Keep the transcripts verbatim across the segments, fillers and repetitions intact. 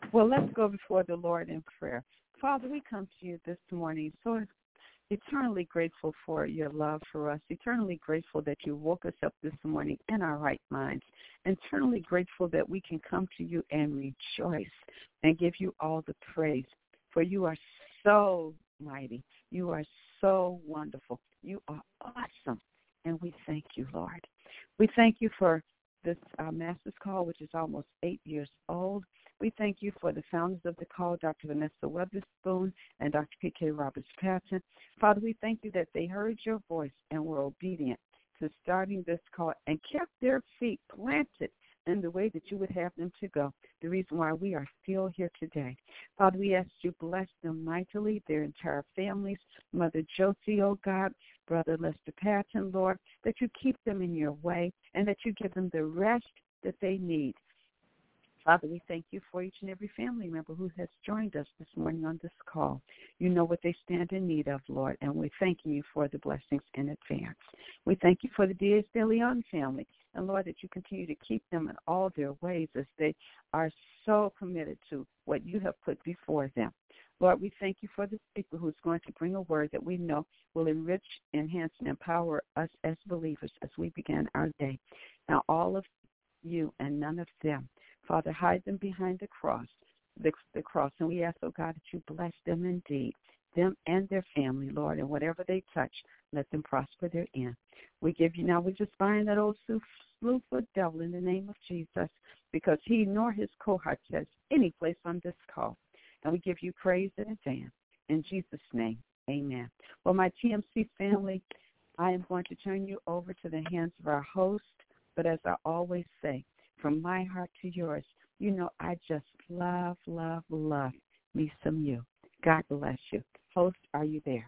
Well, let's go before the Lord in prayer. Father, we come to you this morning so eternally grateful for your love for us, eternally grateful that you woke us up this morning in our right minds, eternally grateful that we can come to you and rejoice and give you all the praise, for you are so mighty. You are so wonderful. You are awesome, and we thank you, Lord. We thank you for this uh, Master's Call, which is almost eight years old. We thank you for the founders of the call, Doctor Vanessa Weatherspoon and Doctor P K Roberts-Patton. Father, we thank you that they heard your voice and were obedient to starting this call and kept their feet planted in the way that you would have them to go, the reason why we are still here today. Father, we ask you bless them mightily, their entire families, Mother Josie, oh God, Brother Lester Patton, Lord, that you keep them in your way and that you give them the rest that they need. Father, we thank you for each and every family member who has joined us this morning on this call. You know what they stand in need of, Lord, and we're thanking you for the blessings in advance. We thank you for the Diaz de Leon family, and Lord, that you continue to keep them in all their ways as they are so committed to what you have put before them. Lord, we thank you for the speaker who's going to bring a word that we know will enrich, enhance, and empower us as believers as we begin our day. Now, all of you and none of them, Father, hide them behind the cross, the, the cross, and we ask, oh God, that you bless them indeed, them and their family, Lord, and whatever they touch, let them prosper therein. We give you now, we just bind that old slew-foot devil in the name of Jesus, because he nor his cohorts has any place on this call. And we give you praise in advance. In Jesus' name, amen. Well, my T M C family, I am going to turn you over to the hands of our host, but as I always say, from my heart to yours, you know I just love, love, love me some you. God bless you. Host, are you there?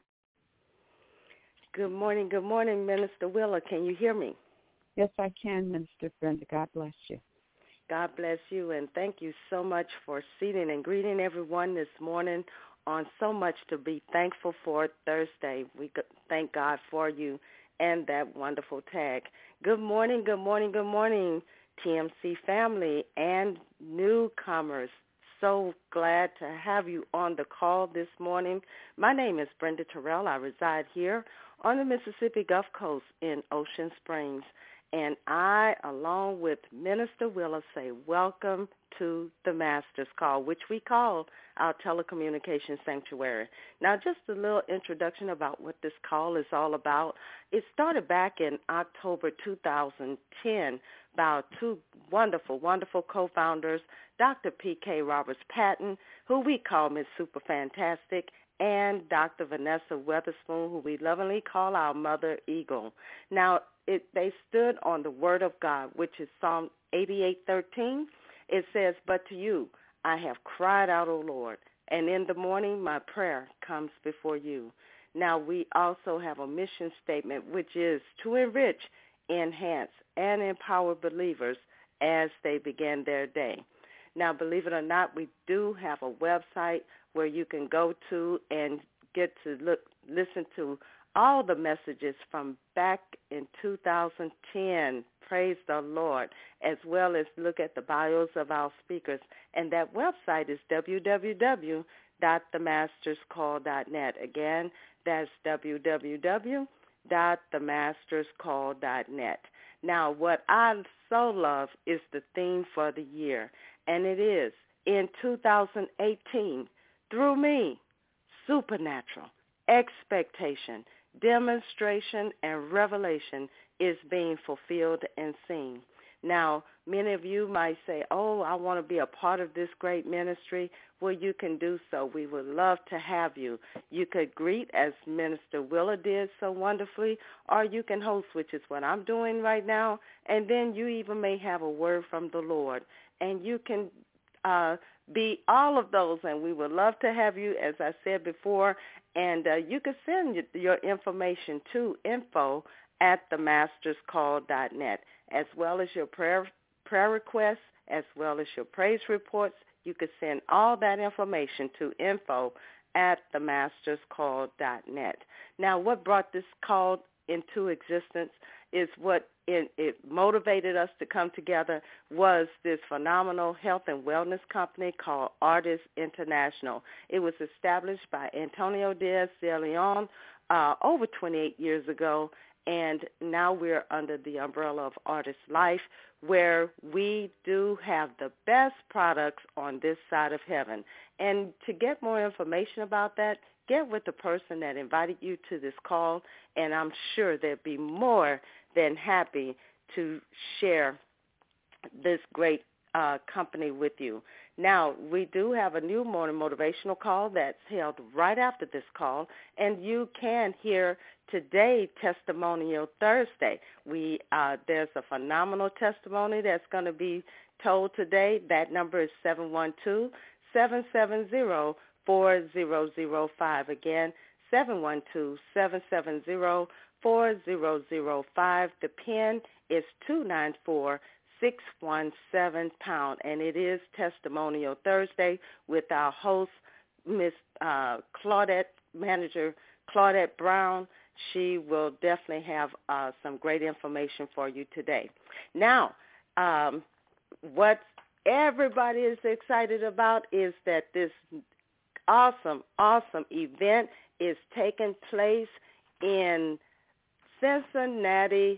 Good morning, good morning, Minister Willa. Can you hear me? Yes, I can, Minister Brenda. God bless you. God bless you, and thank you so much for seating and greeting everyone this morning on so much to be thankful for Thursday. We thank God for you and that wonderful tag. Good morning, good morning, good morning, T M C family and newcomers. So glad to have you on the call this morning. My name is Brenda Terrell. I reside here on the Mississippi Gulf Coast in Ocean Springs. And I, along with Minister Willa, say welcome to the Master's Call, which we call our telecommunications sanctuary. Now, just a little introduction about what this call is all about. It started back in October two thousand ten by our two wonderful, wonderful co-founders, Doctor P K Roberts-Patton, who we call Miss Super Fantastic, and Doctor Vanessa Weatherspoon, who we lovingly call our Mother Eagle. Now, it, they stood on the Word of God, which is Psalm eighty-eight thirteen. It says, "But to you I have cried out, O Lord, and in the morning my prayer comes before you." Now, we also have a mission statement, which is to enrich, enhance, and empower believers as they begin their day. Now, believe it or not, we do have a website where you can go to and get to look, listen to all the messages from back in two thousand ten, praise the Lord, as well as look at the bios of our speakers. And that website is w w w dot the masters call dot net. Again, that's w w w dot the masters call dot net. Now, what I so love is the theme for the year, and it is, in two thousand eighteen, through me, supernatural, expectation, demonstration, and revelation is being fulfilled and seen. Now, many of you might say, oh, I want to be a part of this great ministry. Well, you can do so. We would love to have you. You could greet, as Minister Willa did so wonderfully, or you can host, which is what I'm doing right now, and then you even may have a word from the Lord. And you can uh, be all of those, and we would love to have you, as I said before, and uh, you can send your information to info at the masters call dot net, as well as your prayer prayer requests, as well as your praise reports. You can send all that information to info at the masters call dot net. Now, what brought this call into existence is what it, it motivated us to come together was this phenomenal health and wellness company called Artis International. It was established by Antonio Diaz de Leon uh, over twenty-eight years ago, and now we're under the umbrella of Artis Life, where we do have the best products on this side of heaven. And to get more information about that, get with the person that invited you to this call, and I'm sure they'll be more than happy to share this great uh, company with you. Now, we do have a new morning motivational call that's held right after this call, and you can hear today Testimonial Thursday. We uh, there's a phenomenal testimony that's going to be told today. That number is seven one two, seven seven zero, four zero zero five. Again, seven one two, seven seven zero, four zero zero five. The PIN is two nine four, six one seven pound, and it is Testimonial Thursday with our host, Miss uh, Claudette, Manager Claudette Brown. She will definitely have uh, some great information for you today. Now, um, what everybody is excited about is that this awesome, awesome event is taking place in Cincinnati,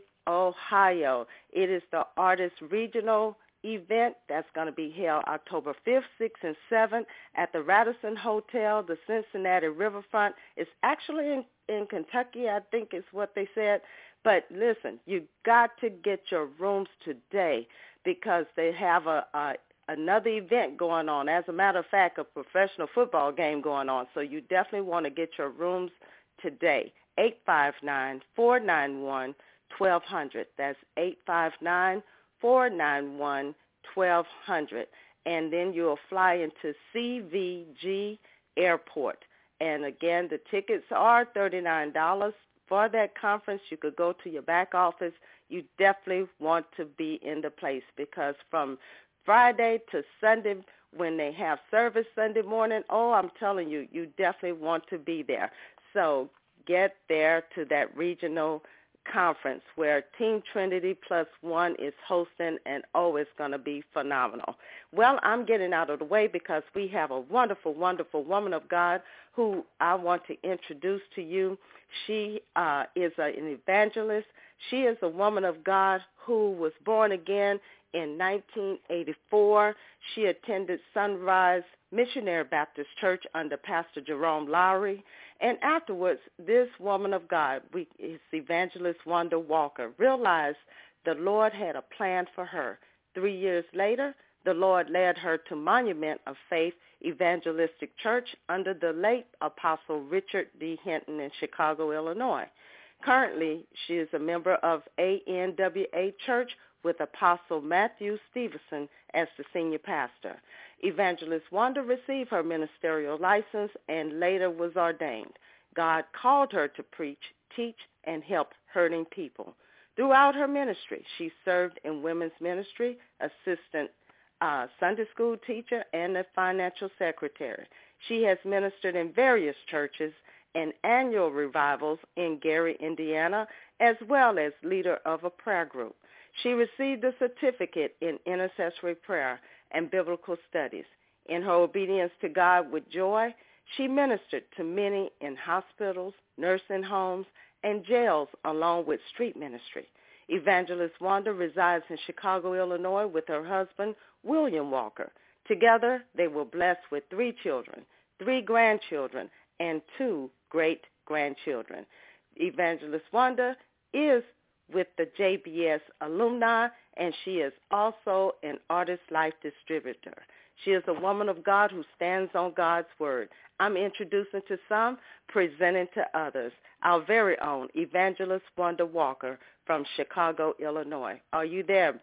Ohio. It is the Artis Regional event that's going to be held October fifth, sixth, and seventh at the Radisson Hotel, the Cincinnati Riverfront. It's actually in, in Kentucky, I think is what they said. But listen, you got to get your rooms today because they have a, a another event going on. As a matter of fact, a professional football game going on. So you definitely want to get your rooms today. eight five nine, four nine one, one two zero zero. That's eight five nine, four nine one, one two zero zero. And then you'll fly into C V G Airport. And again, the tickets are thirty-nine dollars for that conference. You could go to your back office. You definitely want to be in the place because from Friday to Sunday when they have service Sunday morning, oh, I'm telling you, you definitely want to be there. So get there to that regional conference where Team Trinity Plus One is hosting, and oh, it's going to be phenomenal. Well, I'm getting out of the way because we have a wonderful, wonderful woman of God who I want to introduce to you. She uh, is a, an evangelist. She is a woman of God who was born again in nineteen eighty-four. She attended Sunrise Missionary Baptist Church under Pastor Jerome Lowry. And afterwards, this woman of God, we, it's Evangelist Wanda Walker, realized the Lord had a plan for her. Three years later, the Lord led her to Monument of Faith Evangelistic Church under the late Apostle Richard D. Hinton in Chicago, Illinois. Currently, she is a member of A N W A Church with Apostle Matthew Stevenson as the senior pastor. Evangelist Wanda received her ministerial license and later was ordained. God called her to preach, teach, and help hurting people. Throughout her ministry, she served in women's ministry, assistant uh, Sunday school teacher, and a financial secretary. She has ministered in various churches and annual revivals in Gary, Indiana, as well as leader of a prayer group. She received a certificate in intercessory prayer and biblical studies. In her obedience to God with joy, she ministered to many in hospitals, nursing homes, and jails along with street ministry. Evangelist Wanda resides in Chicago, Illinois with her husband, William Walker. Together, they were blessed with three children, three grandchildren, and two great-grandchildren. Evangelist Wanda is with the J B S alumni, and she is also an Artis Life distributor. She is a woman of God who stands on God's word. I'm introducing to some, presenting to others, our very own Evangelist Wanda Walker from Chicago, Illinois. Are you there,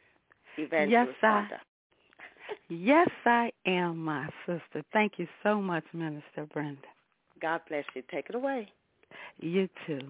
Evangelist yes, Wanda? I, yes, I am, my sister. Thank you so much, Minister Brenda. God bless you. Take it away. You too.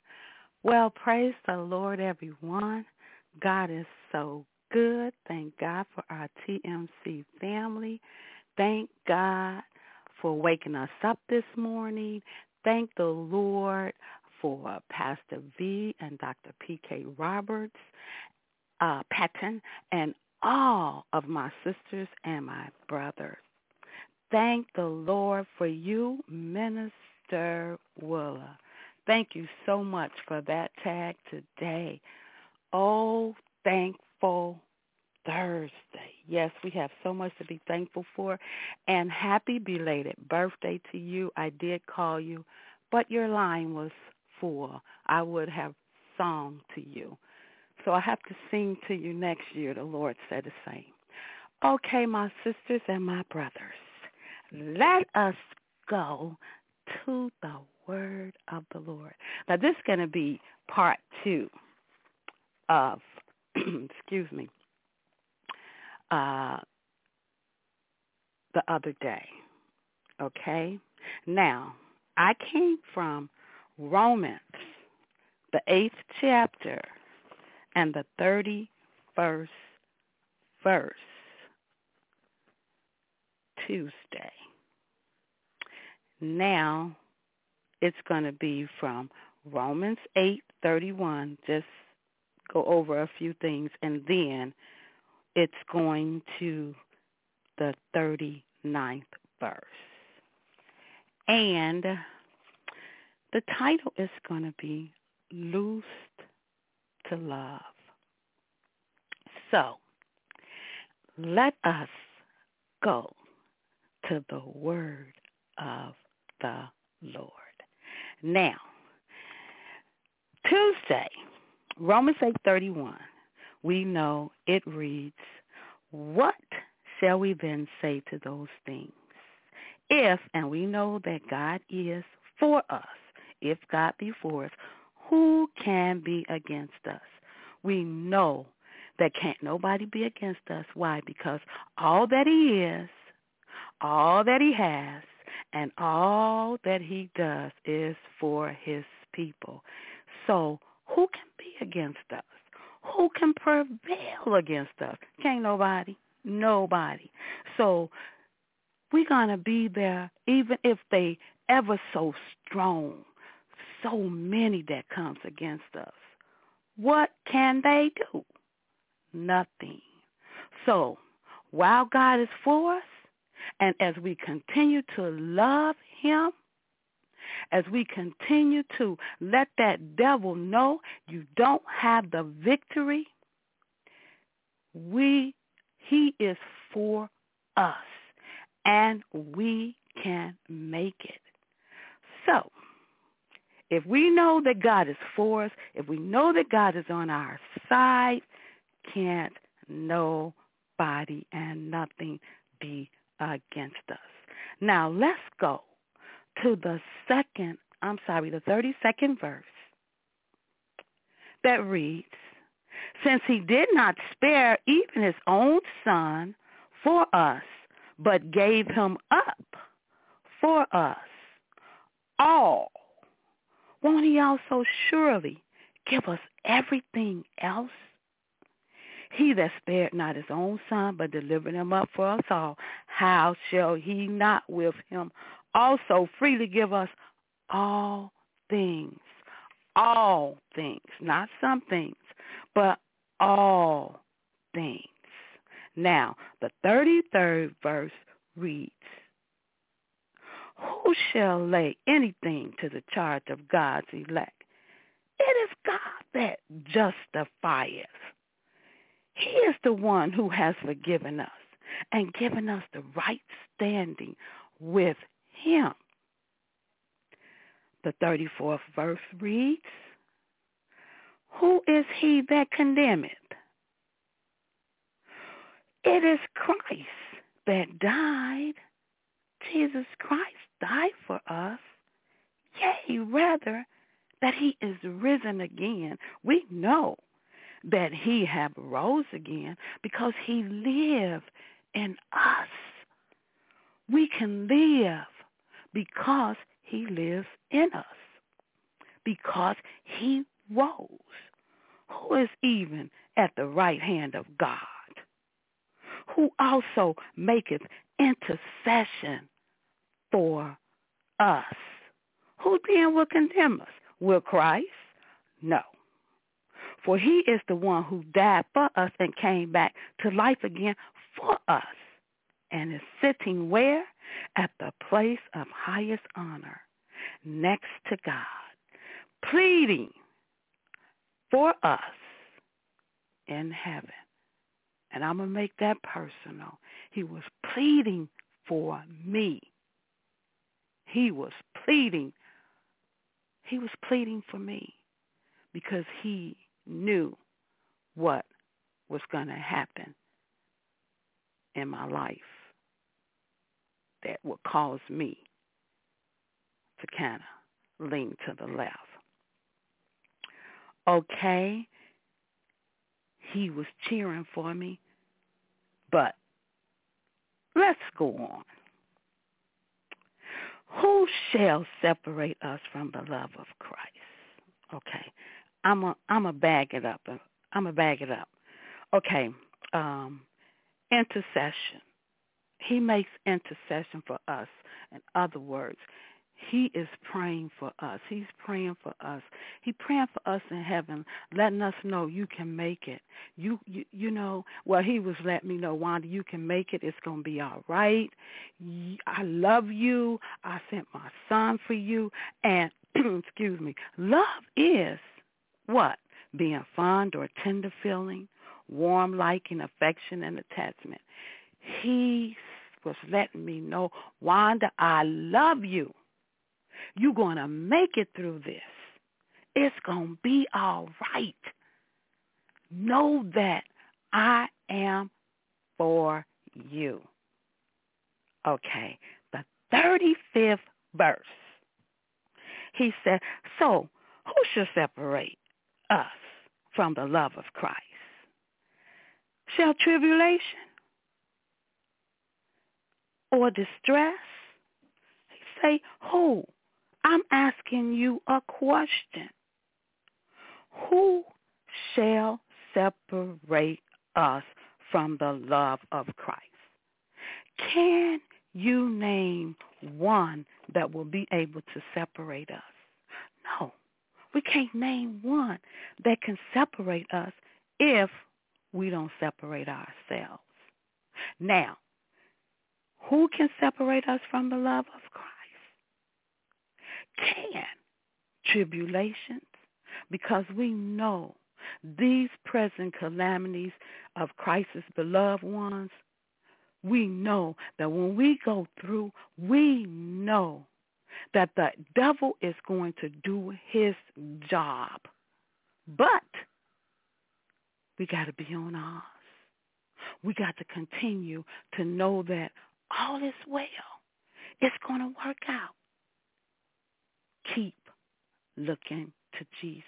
Well, praise the Lord, everyone. God is so good. Thank God for our T M C family. Thank God for waking us up this morning. Thank the Lord for Pastor V and Doctor P K Roberts, uh, Patton, and all of my sisters and my brothers. Thank the Lord for you, Minister Willa. Thank you so much for that tag today. Oh, thankful Thursday. Yes, we have so much to be thankful for. And happy belated birthday to you. I did call you, but your line was full. I would have sung to you. So I have to sing to you next year. The Lord said the same. Okay, my sisters and my brothers, let us go to the word of the Lord. Now, this is going to be part two of, excuse me, uh, the other day, okay? Now, I came from Romans, the eighth chapter, and the thirty-first verse, Tuesday. Now, it's going to be from Romans eight thirty-one, just go over a few things, and then it's going to the thirty-ninth verse. And the title is going to be Loosed to Love. So, let us go to the word of the Lord. Now, Tuesday, Romans eight thirty-one, we know it reads, what shall we then say to those things? If, and we know that God is for us, if God be for us, who can be against us? We know that can't nobody be against us. Why? Because all that he is, all that he has, and all that he does is for his people. So who can be against us? Who can prevail against us? Can't nobody. Nobody. So we're going to be there even if they ever so strong, so many that comes against us. What can they do? Nothing. So while God is for us, and as we continue to love him, as we continue to let that devil know you don't have the victory, we, he is for us, and we can make it. So, if we know that God is for us, if we know that God is on our side, can't nobody and nothing be against us. Now, let's go to the second, I'm sorry, the thirty-second verse that reads, since he did not spare even his own son for us, but gave him up for us all, won't he also surely give us everything else? He that spared not his own son, but delivered him up for us all, how shall he not with him also freely give us all things? All things, not some things, but all things. Now, the thirty-third verse reads, who shall lay anything to the charge of God's elect? It is God that justifieth. He is the one who has forgiven us and given us the right standing with him. The thirty-fourth verse reads, who is he that condemneth? It is Christ that died. Jesus Christ died for us. Yea, rather, that he is risen again. We know that he have rose again because he lived in us. We can live because he lives in us, because he rose, who is even at the right hand of God, who also maketh intercession for us. Who then will condemn us? Will Christ? No. For he is the one who died for us and came back to life again for us and is sitting where? At the place of highest honor next to God, pleading for us in heaven. And I'm going to make that personal. He was pleading for me. He was pleading. He was pleading for me because he knew what was going to happen in my life that would cause me to kind of lean to the left. Okay, he was cheering for me, but let's go on. Who shall separate us from the love of Christ? Okay, I'm a I'm a bag it up. I'm a bag it up. Okay, um, intercession. He makes intercession for us. In other words, he is praying for us. He's praying for us. He's praying for us in heaven, letting us know you can make it. You, you, you know, well, he was letting me know, Wanda, you can make it. It's going to be all right. I love you. I sent my son for you. And, excuse me, love is what? Being fond or tender feeling, warm liking, affection, and attachment. He was letting me know, Wanda, I love you. You're going to make it through this. It's going to be all right. Know that I am for you. Okay, the thirty-fifth verse. He said, so who shall separate us from the love of Christ? Shall tribulation or distress? He say, who? I'm asking you a question. Who shall separate us from the love of Christ? Can you name one that will be able to separate us? No, we can't name one that can separate us if we don't separate ourselves. Now, who can separate us from the love of Christ? Can tribulations, because we know these present calamities of Christ's beloved ones, we know that when we go through, we know that the devil is going to do his job. But we got to be on ours. We got to continue to know that all is well. It's going to work out. Keep looking to Jesus.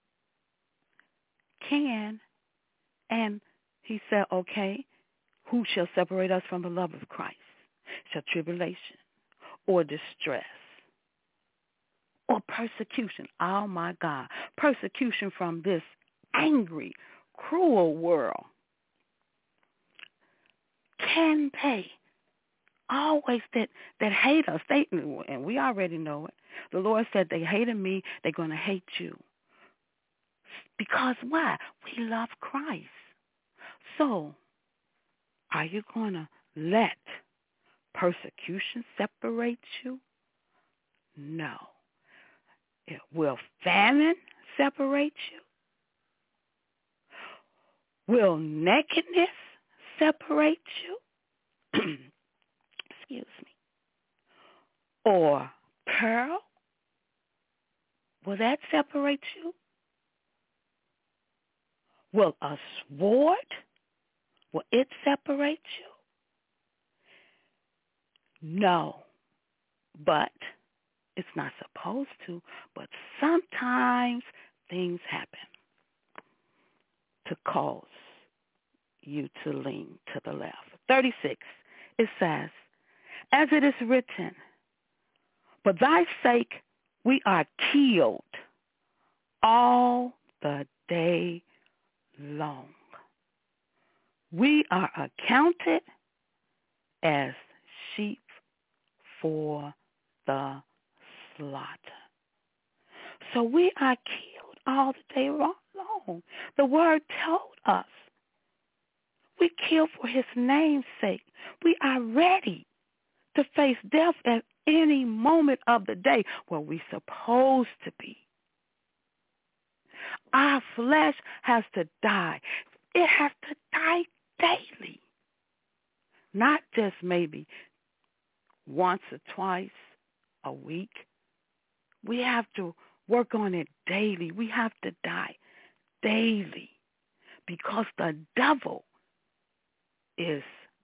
Can, and he said, okay, who shall separate us from the love of Christ? Shall tribulation or distress or persecution? Oh, my God. Persecution from this angry, cruel world. Can they always that, that hate us? They, and we already know it. The Lord said they hated me, they're going to hate you. Because why? We love Christ. So, are you going to let persecution separate you? No. It will famine separate you? Will nakedness separate you? Excuse me. Or peril? Will that separate you? Will a sword, will it separate you? No, but it's not supposed to, but sometimes things happen to cause you to lean to the left. thirty-six, it says, as it is written, for thy sake we are killed all the day long. We are accounted as sheep for the slaughter. So we are killed all the day long. The word told us we kill for his name's sake. We are ready to face death at any moment of the day. Well, we're supposed to be. Our flesh has to die. It has to die daily. Not just maybe once or twice a week. We have to work on it daily. We have to die daily because the devil is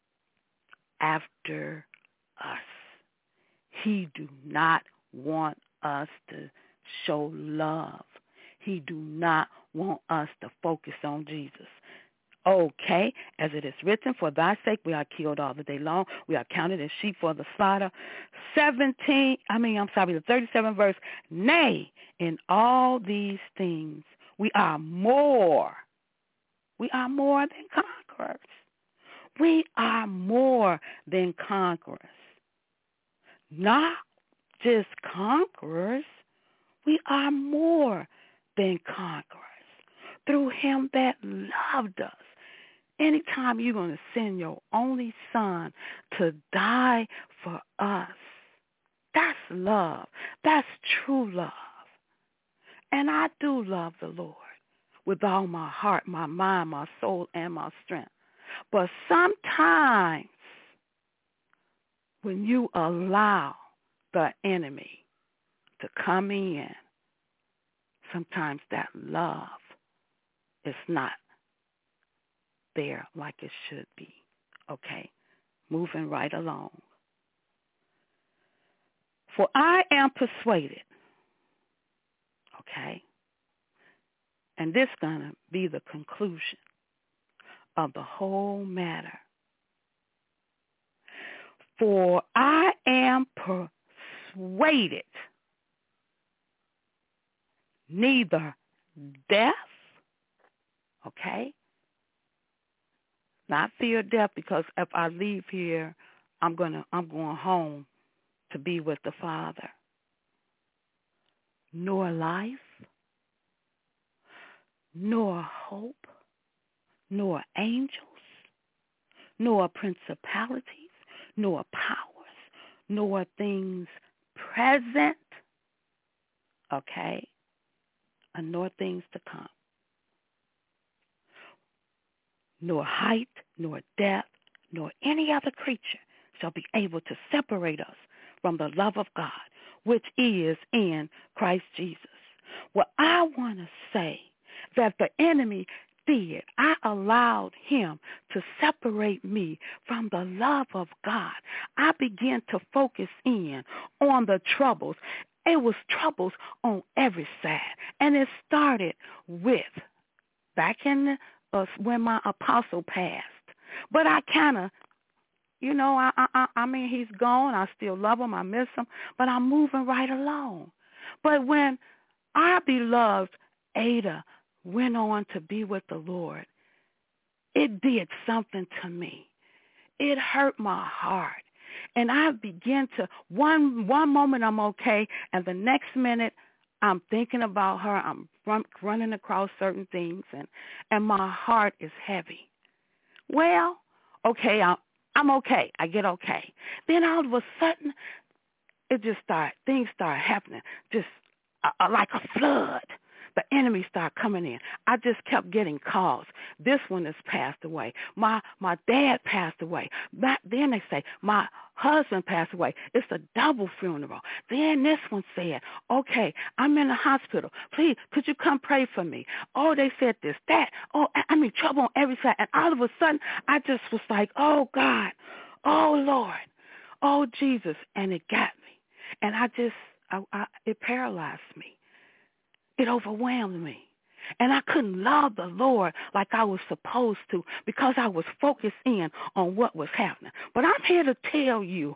after us. He do not want us to show love. He do not want us to focus on Jesus. Okay, as it is written, for thy sake we are killed all the day long. We are counted as sheep for the slaughter. seventeen, I mean, I'm sorry, the thirty-seventh verse. Nay, in all these things we are more. We are more than conquerors. We are more than conquerors. Not just conquerors. We are more than conquerors through him that loved us. Anytime you're going to send your only son to die for us, that's love. That's true love. And I do love the Lord with all my heart, my mind, my soul, and my strength. But sometimes when you allow the enemy to come in, sometimes that love is not there like it should be. Okay, moving right along. For I am persuaded, okay, and this is going to be the conclusion of the whole matter. For I am persuaded neither death, okay, not fear death, because if I leave here, I'm gonna I'm going home to be with the Father. Nor life, nor hope, nor angels, nor principalities, nor powers, nor things present, okay, and nor things to come. Nor height, nor depth, nor any other creature shall be able to separate us from the love of God, which is in Christ Jesus. Well, I want to say that the enemy did. I allowed him to separate me from the love of God. I began to focus in on the troubles. It was troubles on every side. And it started with back in the Uh, when my apostle passed. But I kind of, you know, I, I I mean, he's gone. I still love him. I miss him. But I'm moving right along. But when our beloved Ada went on to be with the Lord, it did something to me. It hurt my heart. And I began to, one one moment I'm okay, and the next minute I'm thinking about her. I'm run, running across certain things, and, and my heart is heavy. Well, okay, I'm, I'm okay. I get okay. Then all of a sudden, it just started, things started happening, just uh, uh, like a flood. The enemy started coming in. I just kept getting calls. This one has passed away. My my dad passed away. Back then they say, my husband passed away. It's a double funeral. Then this one said, okay, I'm in the hospital. Please, could you come pray for me? Oh, they said this, that. Oh, I'm in trouble on every side. And all of a sudden, I just was like, oh, God. Oh, Lord. Oh, Jesus. And it got me. And I just, I, I, it paralyzed me. It overwhelmed me. And I couldn't love the Lord like I was supposed to because I was focused in on what was happening. But I'm here to tell you, I'm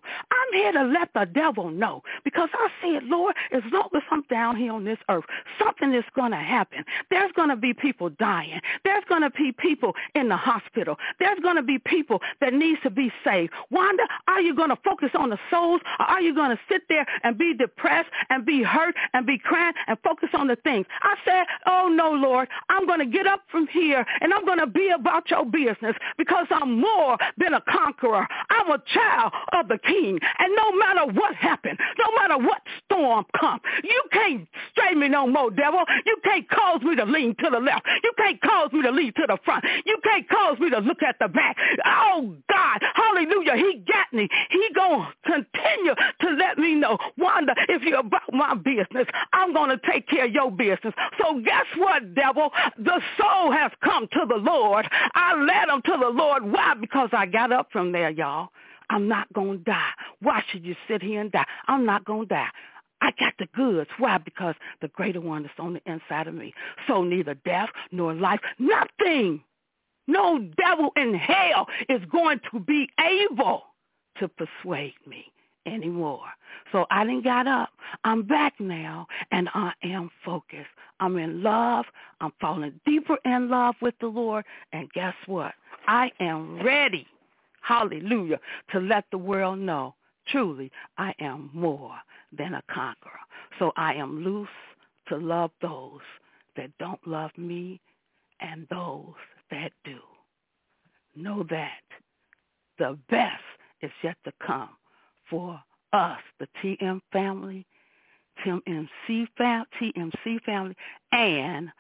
I'm here to let the devil know, because I said, Lord, as long as I'm down here on this earth, something is going to happen. There's going to be people dying. There's going to be people in the hospital. There's going to be people that needs to be saved. Wanda, are you going to focus on the souls, or are you going to sit there and be depressed and be hurt and be crying and focus on the things? I said, oh, no, Lord, I'm going to get up from here and I'm going to be about your business, because I'm more than a conqueror. I'm a child of the King. And no matter what happens, no matter what storm comes, you can't stray me no more, devil. You can't cause me to lean to the left. You can't cause me to lean to the front. You can't cause me to look at the back. Oh, God, hallelujah, he got me. He going to continue to let me know, Wanda, if you're about my business, I'm going to take care of your business. So guess what, devil? The soul has come to the Lord. I led him to the Lord. Why? Because I got up from there, y'all. I'm not going to die. Why should you sit here and die? I'm not going to die. I got the goods. Why? Because the greater one is on the inside of me. So neither death nor life, nothing, no devil in hell is going to be able to persuade me anymore. So I done got up. I'm back now, and I am focused. I'm in love. I'm falling deeper in love with the Lord. And guess what? I am ready, hallelujah, to let the world know, truly, I am more than a conqueror. So I am loose to love those that don't love me and those that do. Know that the best is yet to come for us, the T M family, T M C, fam- T M C family, and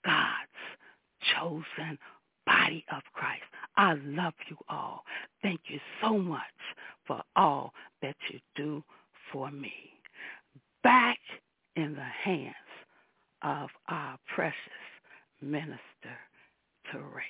God's chosen body of Christ. I love you all. Thank you so much for all that you do for me. Back in the hands of our precious minister, Terrell.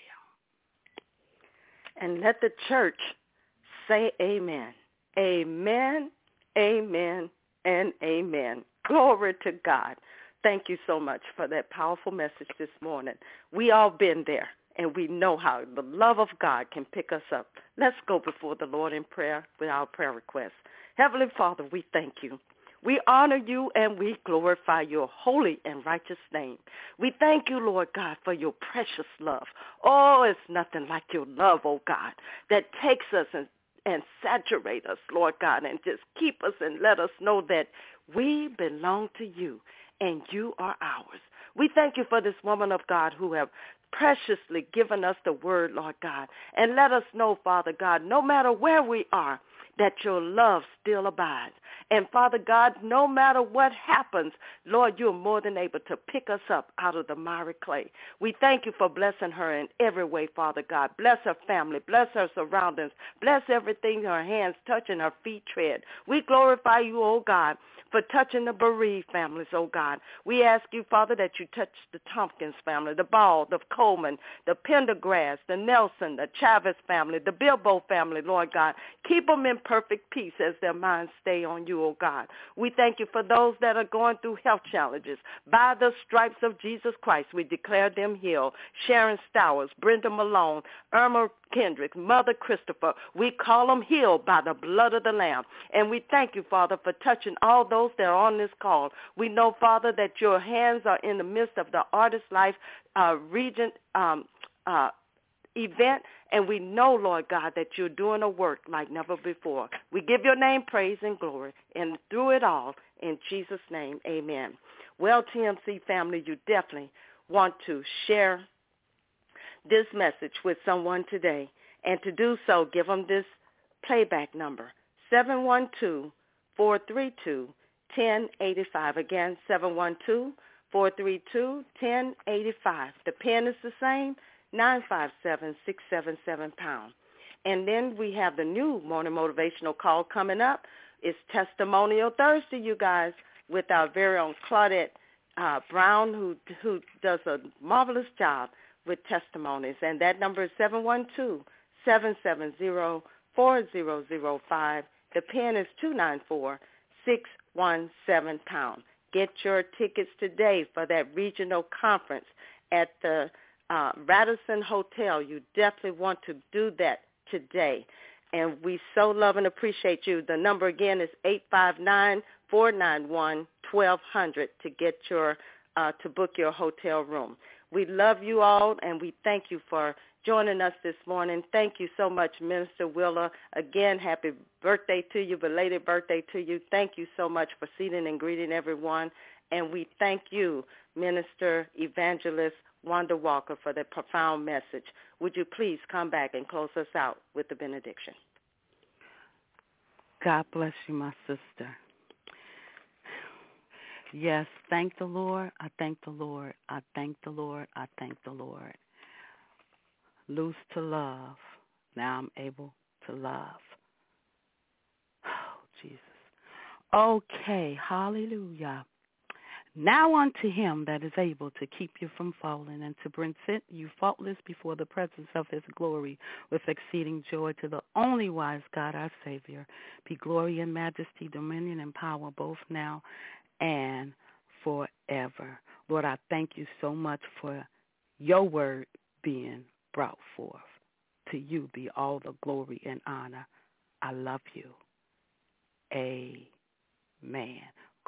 And let the church say amen. Amen, amen, and amen. Glory to God. Thank you so much for that powerful message this morning. We all been there, and we know how the love of God can pick us up. Let's go before the Lord in prayer with our prayer requests. Heavenly Father, we thank you. We honor you and we glorify your holy and righteous name. We thank you, Lord God, for your precious love. Oh, it's nothing like your love, oh God, that takes us and, and saturate us, Lord God, and just keep us and let us know that we belong to you and you are ours. We thank you for this woman of God who have preciously given us the word, Lord God, and let us know, Father God, no matter where we are, that your love still abides. And Father God, no matter what happens, Lord, you're more than able to pick us up out of the miry clay. We thank you for blessing her in every way, Father God. Bless her family. Bless her surroundings. Bless everything her hands touch and her feet tread. We glorify you, oh God, for touching the bereaved families, oh God. We ask you, Father, that you touch the Tompkins family, the Ball, the Coleman, the Pendergrass, the Nelson, the Chavez family, the Bilbo family, Lord God. Keep them in perfect peace as their minds stay on you, oh God. We thank you for those that are going through health challenges. By the stripes of Jesus Christ, we declare them healed. Sharon Stowers, Brenda Malone, Irma Kendrick, Mother Christopher, we call them healed by the blood of the Lamb. And we thank you, Father, for touching all those that are on this call. We know, Father, that your hands are in the midst of the Artist Life uh, Regent um, uh, event, and we know, Lord God, that you're doing a work like never before. We give your name praise and glory, and through it all, in Jesus' name, amen. Well, T M C family, you definitely want to share this message with someone today, and to do so, give them this playback number, seven one two, four three two, one zero eight five. Again, seven one two, four three two, one zero eight five. The pin is the same, nine five seven, six seven seven pound. And then we have the new morning motivational call coming up. It's Testimonial Thursday, you guys, with our very own Claudette uh, Brown, who who does a marvelous job with testimonies. And that number is seven one two, seven seven zero, four zero zero five. The pin is two nine four, six one seven pound. Get your tickets today for that regional conference at the uh, Radisson Hotel. You definitely want to do that today. And we so love and appreciate you. The number again is eight five nine, four nine one, one two zero zero to get your uh, to book your hotel room. We love you all, and we thank you for joining us this morning. Thank you so much, Minister Willa. Again, happy birthday to you, belated birthday to you. Thank you so much for seating and greeting everyone. And we thank you, Minister Evangelist Wanda Walker, for that profound message. Would you please come back and close us out with the benediction? God bless you, my sister. Yes, thank the Lord. I thank the Lord. I thank the Lord. I thank the Lord. Loose to love. Now I'm able to love. Oh, Jesus. Okay, hallelujah. Now unto him that is able to keep you from falling and to present you faultless before the presence of his glory with exceeding joy, to the only wise God our Savior, be glory and majesty, dominion and power both now and forever. Lord, I thank you so much for your word being brought forth. To you be all the glory and honor. I love you. Amen.